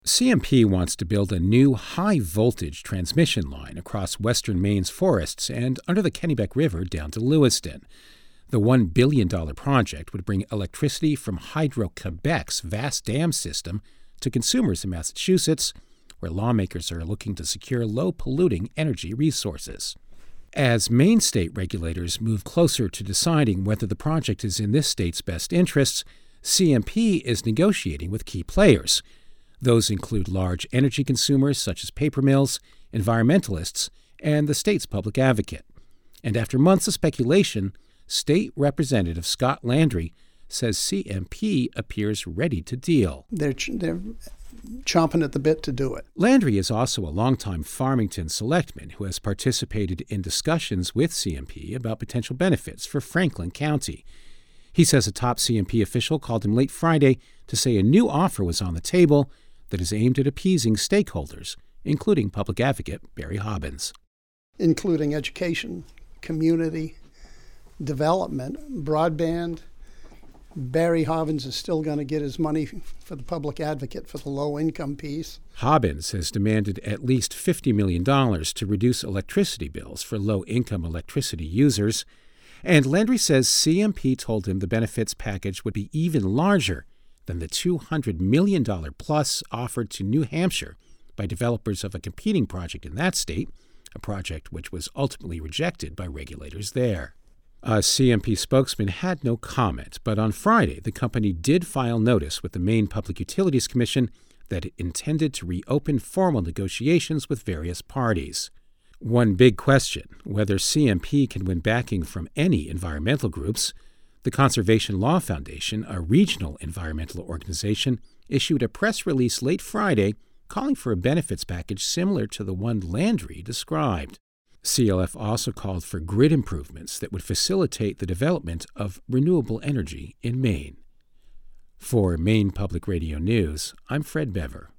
CMP wants to build a new high-voltage transmission line across western Maine's forests and under the Kennebec River down to Lewiston. The $1 billion project would bring electricity from Hydro-Quebec's vast dam system to consumers in Massachusetts, where lawmakers are looking to secure low-polluting energy resources. As Maine state regulators move closer to deciding whether the project is in this state's best interests, CMP is negotiating with key players. Those include large energy consumers such as paper mills, environmentalists, and the state's public advocate. And after months of speculation, State Representative Scott Landry says CMP appears ready to deal. They're chomping at the bit to do it. Landry is also a longtime Farmington selectman who has participated in discussions with CMP about potential benefits for Franklin County. He says a top CMP official called him late Friday to say a new offer was on the table that is aimed at appeasing stakeholders, including public advocate Barry Hobbins. Including education, community, development, broadband. Barry Hobbins is still going to get his money for the public advocate for the low-income piece. Hobbins has demanded at least $50 million to reduce electricity bills for low-income electricity users. And Landry says CMP told him the benefits package would be even larger than the $200 million plus offered to New Hampshire by developers of a competing project in that state, a project which was ultimately rejected by regulators there. A CMP spokesman had no comment, but on Friday the company did file notice with the Maine Public Utilities Commission that it intended to reopen formal negotiations with various parties. One big question, whether CMP can win backing from any environmental groups. The Conservation Law Foundation, a regional environmental organization, issued a press release late Friday calling for a benefits package similar to the one Landry described. CLF also called for grid improvements that would facilitate the development of renewable energy in Maine. For Maine Public Radio News, I'm Fred Bever.